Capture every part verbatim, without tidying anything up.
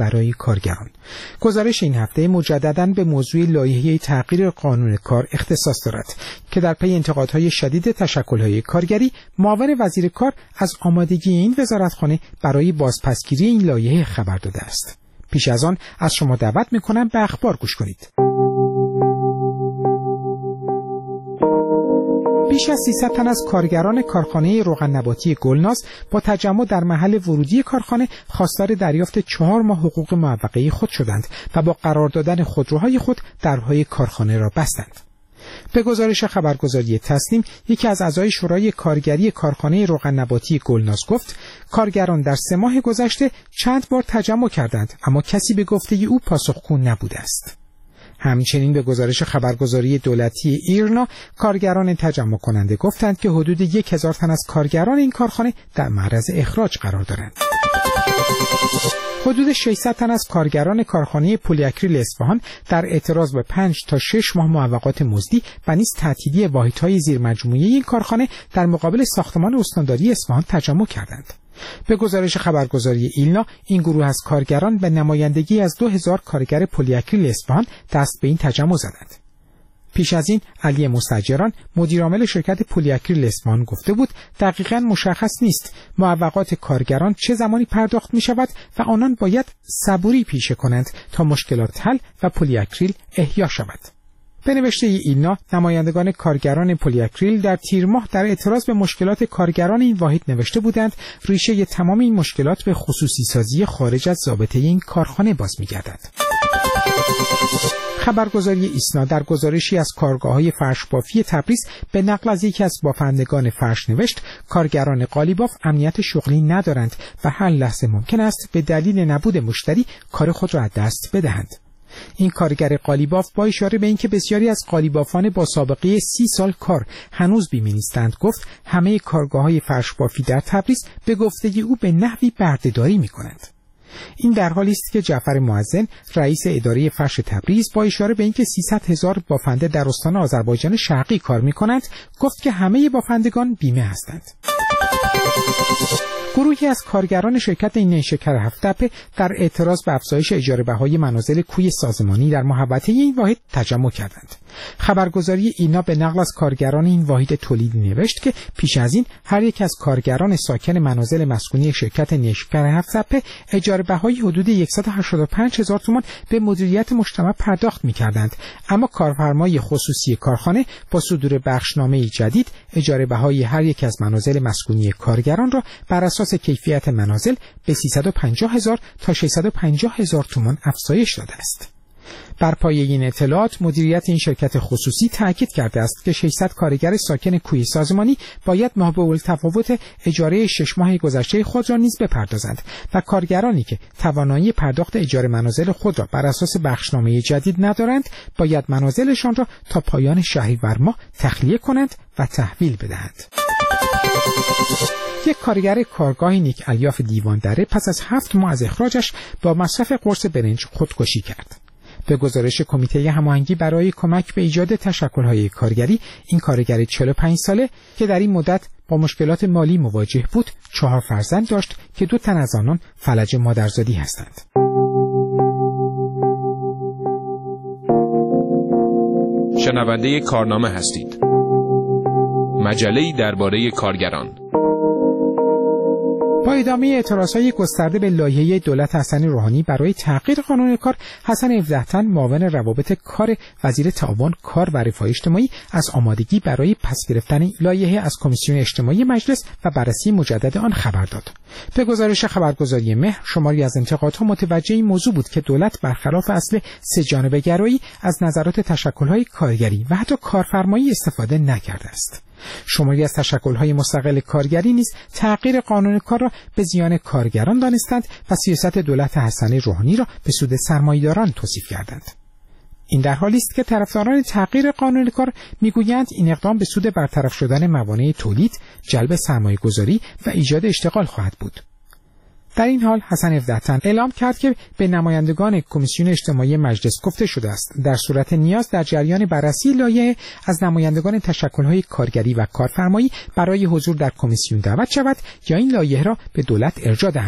برای کارگران. گزارش این هفته مجدداً به موضوع لایحه تغییر قانون کار اختصاص دارد که در پی انتقادهای شدید تشکل‌های کارگری، معاون وزیر کار از آمادگی این وزارتخانه برای بازپسگیری این لایحه خبر داده است. پیش از آن از شما دعوت می‌کنم به اخبار گوش کنید. بیش از سیصد تن از کارگران کارخانه روغن نباتی گلناز با تجمع در محل ورودی کارخانه خواستار دریافت چهار ماه حقوق موقعه خود شدند و با قرار دادن خودروهای خود درهای کارخانه را بستند. به گزارش خبرگزاری تسنیم، یکی از اعضای شورای کارگری کارخانه روغن نباتی گلناز گفت کارگران در سه ماه گذشته چند بار تجمع کردند اما کسی به گفته او پاسخگو نبوده است. همچنین به گزارش خبرگزاری دولتی ایرنا، کارگران تجمع کننده گفتند که حدود یک هزار تن از کارگران این کارخانه در معرض اخراج قرار دارند. حدود ششصد تن از کارگران کارخانه پلی‌اکریل اصفهان در اعتراض به پنج تا شش ماه موقعات مزدی و نیز تعطیلی واحدهای زیرمجموعه این کارخانه در مقابل ساختمان استانداری اصفهان تجمع کردند. به گزارش خبرگزاری ایلنا، این گروه از کارگران به نمایندگی از دو هزار کارگر پلی‌اکریل اصفهان دست به این تجمع زدند. پیش از این علی مستاجران، مدیرعامل شرکت پلی‌اکریل اصفهان گفته بود دقیقاً مشخص نیست معوقات کارگران چه زمانی پرداخت می شود و آنان باید صبوری پیشه کنند تا مشکلات حل و پلی‌اکریل احیا شود. به نوشته ایلنا، نمایندگان کارگران پلی‌اکریل در تیر ماه در اعتراض به مشکلات کارگران این واحد نوشته بودند ریشه تمام این مشکلات به خصوصی سازی خارج از ضابطه این کارخانه باز می‌گردد. خبرگزاری ایسنا در گزارشی از کارگاه‌های فرش بافی تبریز به نقل از یکی از بافندگان فرش نوشت کارگران قالیباف امنیت شغلی ندارند و هر لحظه ممکن است به دلیل نبود مشتری کار خود را از دست بدهند. این کارگر قالیباف با اشاره به اینکه بسیاری از قالیبافان با سابقه سی سال کار هنوز بیمه نیستند گفت همه کارگاه‌های فرش بافی در تبریز به گفته او به نحوی بردهداری می‌کنند. این در حالی است که جعفر معظم رئیس اداره فرش تبریز با اشاره به اینکه سیصد هزار بافنده در استان آذربایجان شرقی کار می‌کنند گفت که همه بافندگان بیمه هستند. گروهی از کارگران شرکت نیشکر هفت‌تپه در اعتراض به افزایش اجاره بهای منازل کوی سازمانی در محوطه این واحد تجمع کردند. خبرگزاری اینا به نقل از کارگران این واحد تولیدی نوشت که پیش از این هر یک از کارگران ساکن منازل مسکونی شرکت نیشکر هفت‌تپه اجاره بهای حدود صد و هشتاد و پنج هزار تومان به مدیریت مجتمع پرداخت می‌کردند، اما کارفرمای خصوصی کارخانه با صدور بخشنامه جدید اجاره بهای هر یک از منازل مسکونی کارگران را بر اساس کیفیت منازل به سیصد و پنجاه هزار تا ششصد و پنجاه هزار تومان افزایش داده است. بر پایه این اطلاعات مدیریت این شرکت خصوصی تاکید کرده است که ششصد کارگر ساکن کوی سازمانی باید مابع تفاوت اجاره شش ماه گذشته خود را نیز بپردازند و کارگرانی که توانایی پرداخت اجاره منازل خود را بر اساس بخشنامه جدید ندارند باید منازلشان را تا پایان شهریور ماه تخلیه کنند و تحویل بدهند. یک کارگر کارگاه نیک الیاف دیوان دره پس از هفت ماه از اخراجش با مصرف قرص برنج خودکشی کرد. به گزارش کمیته هماهنگی برای کمک به ایجاد تشکل‌های کارگری، این کارگر چهل و پنج ساله که در این مدت با مشکلات مالی مواجه بود، چهار فرزند داشت که دو تن از آنان فلج مادرزادی هستند. شنونده کارنامه هستید. مجله‌ای درباره کارگران. با ادامه اعتراضهای گسترده به لایحه دولت حسن روحانی برای تغییر قانون کار، حسن هفده‌تن معاون روابط کار وزیر تعاون کار و رفاه اجتماعی از آمادگی برای پس گرفتن لایحه از کمیسیون اجتماعی مجلس و بررسی مجدد آن خبر داد. به گزارش خبرگزاری مهر، شماری از انتقادها متوجه این موضوع بود که دولت برخلاف اصل سه جانبه گرایی از نظرات تشکل‌های کارگری و حتی کارفرمایی استفاده نکرده است. شماری از تشکل‌های مستقل کارگری نیز تغییر قانون کار را به زیان کارگران دانستند و سیاست دولت حسن روحانی را به سود سرمایه‌داران توصیف کردند. این در حالی است که طرفداران تغییر قانون کار میگویند این اقدام به سود برطرف شدن موانع تولید، جلب سرمایه‌گذاری و ایجاد اشتغال خواهد بود. در این حال حسن هفده‌تن اعلام کرد که به نمایندگان کمیسیون اجتماعی مجلس گفته شده است در صورت نیاز در جریان بررسی لایحه از نمایندگان تشکل‌های کارگری و کارفرمایی برای حضور در کمیسیون دعوت شود یا این لایحه را به دولت ارجاع دهند.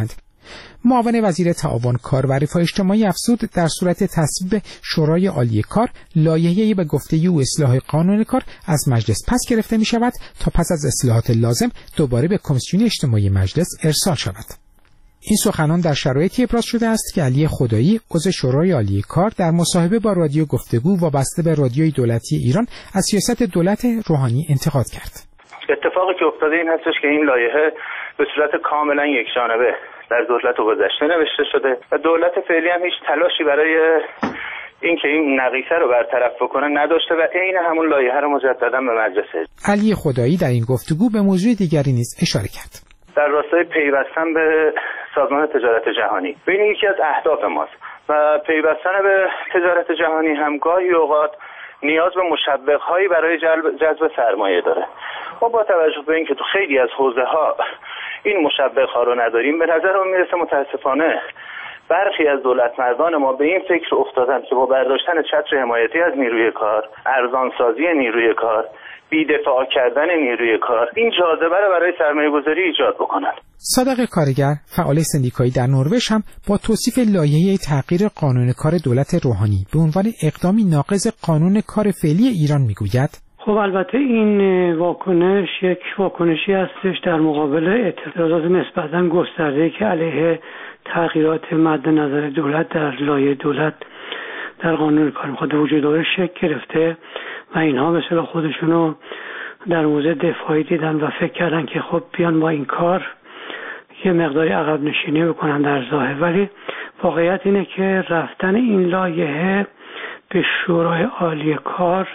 معاون وزیر تعاون کار و رفاه اجتماعی افزود در صورت تصویب شورای عالی کار لایحه‌ای به گفته او اصلاح قانون کار از مجلس پس گرفته می شود تا پس از اصلاحات لازم دوباره به کمیسیون اجتماعی مجلس ارسال شود. این سخنان در شرایطی ابراز شده است که علی خدایی عضو شورای عالی کار در مصاحبه با رادیو گفتگو وابسته به رادیوی دولتی ایران از سیاست دولت روحانی انتقاد کرد. اتفاقی که افتاده این هستش که این لایحه به صورت کاملا یکجانبه در دولت گذشته نوشته شده و دولت فعلی هم هیچ تلاشی برای اینکه این نقیصه رو برطرف بکنه نداشته و عین همون لایحه رو مجددا به مجلس. علی خدایی در این گفتگو به موضوع دیگری نیز اشاره کرد. در راستای پیوستن به سازمان تجارت جهانی. این یکی از اهداف ماست و پیوستن به تجارت جهانی هم گاهی اوقات نیاز به مشوق‌هایی برای جذب سرمایه داره. ما با توجه به اینکه تو خیلی از حوزه‌ها این مشوق‌ها رو نداریم، به نظر من میرسه متاسفانه برخی از دولتمردان ما به این فکر افتادن که با برداشتن چتر حمایتی از نیروی کار، ارزانسازی نیروی کار، بی‌دفاع کردن نیروی کار، این جاذبه رو برای سرمایه‌گذاری ایجاد بکنن. صادق کارگر، فعال سندیکایی در نروژ، هم با توصیف لایحه تغییر قانون کار دولت روحانی به عنوان اقدامی ناقض قانون کار فعلی ایران میگوید: خب البته این واکنش یک واکنشی هستش در مقابل اعتراضات نسبتاً گسترده‌ای که علیه تغییرات مد نظر دولت در لایحه دولت در قانون کار میخواد وجود داره شکل گرفته و اینها مثلا خودشونو در موضع دفاعی دیدن و فکر کردن که خب بیان با این کار یه مقداری عقب نشینی بکنن در ظاهر، ولی واقعیت اینه که رفتن این لایحه به شورای عالی کار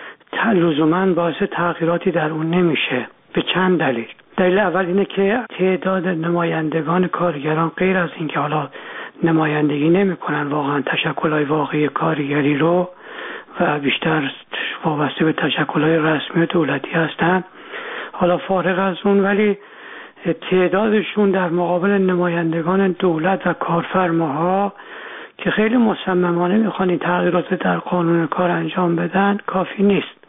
لزوماً باعث تغییراتی در اون نمیشه به چند دلیل. دلیل اول اینه که تعداد نمایندگان کارگران غیر از اینکه حالا نمایندگی نمیکنن واقعا تشکل‌های واقعی کارگری رو و بیشتر وابسته به تشکل‌های رسمی دولتی هستن، حالا فارغ از اون ولی تعدادشون در مقابل نمایندگان دولت و کارفرماها که خیلی مصممانه میخوان این تغییرات در قانون کار انجام بدن کافی نیست.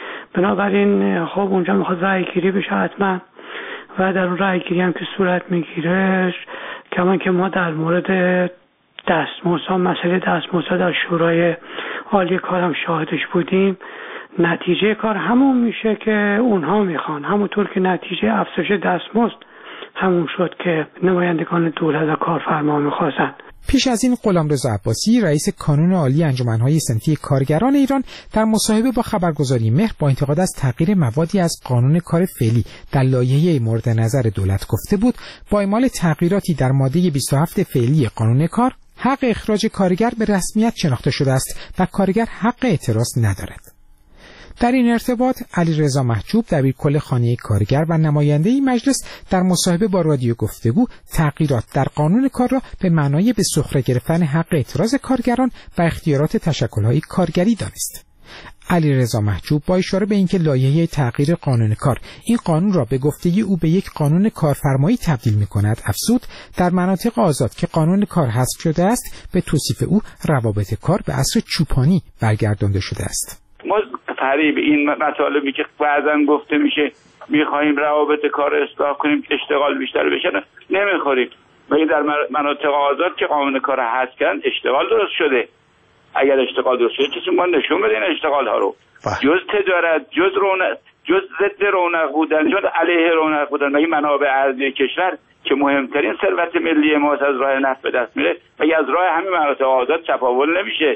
بنابراین خب اونجا میخواد رأی گیری بشه حتما و در اون رأی گیری هم که صورت میگیره، کمان که ما در مورد دستمزدها، مسئله دستمزدها در شورای عالی کار هم شاهدش بودیم، نتیجه کار همون میشه که اونها میخوان، همونطور که نتیجه افزایش دستمزد همون شد که نمایندگان دولت و کارفرما میخواستن. پیش از این غلامرضا عباسی رئیس کانون عالی انجمن‌های صنفی کارگران ایران در مصاحبه با خبرگزاری مهر با انتقاد از تغییر موادی از قانون کار فعلی در لایحه مورد نظر دولت گفته بود با اعمال تغییراتی در ماده بیست و هفت فعلی قانون کار حق اخراج کارگر به رسمیت شناخته شده است و کارگر حق اعتراض ندارد. در این ارتباط علیرضا محجوب دبیرکل خانه کارگر و نماینده مجلس در مصاحبه با رادیو گفتگو تغییرات در قانون کار را به معنای به سخره گرفتن حق اعتراض کارگران و اختیارات تشکل‌های کارگری دانست. علیرضا محجوب با اشاره به اینکه لایحه تغییر قانون کار این قانون را به گفته او به یک قانون کارفرمایی تبدیل می‌کند افزود در مناطق آزاد که قانون کار حذف شده است به توصیف او روابط کار به عصر چوپانی برگردانده شده است. ما فریب این مطالبی که بعضا گفته میشه میخوایم روابط کار اصلاح کنیم اشتغال بیشتر بشه نمیخوریم و این در مناطق آزاد که قانون کار حذف کردن اشتغال درست شده. اگر اشتغال درست شده کسی ما نشون بده این اشتغال ها رو جز تجارت جز رونق جز ضد رونق بودن جز علیه رونق بودن و این منابع ارزی کشور که مهمترین ثروت ملی ما از راه نفت به دست میره و از راه همین مناطق آزاد تفاول نمیشه.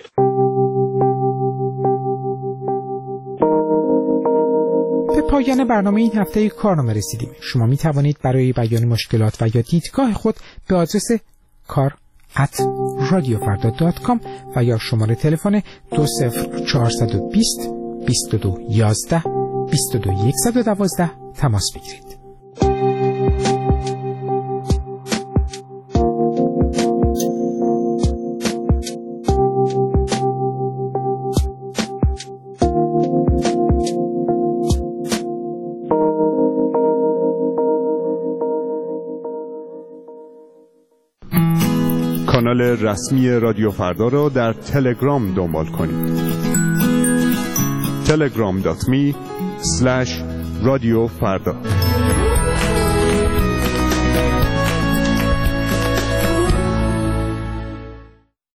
به پایان برنامه این هفته کارنامه رسیدیم. شما می توانید برای بیان مشکلات و یا دیدگاه خود به آدرس کار ات رادیو فردا دات کام و یا شماره تلفن دو صفر چهار دو صفر بیست و دو یازده بیست و دو صد و دوازده تماس بگیرید. کانال رسمی رادیو فردا را در تلگرام دنبال کنید. تلگرام دات می اسلش رادیو فردا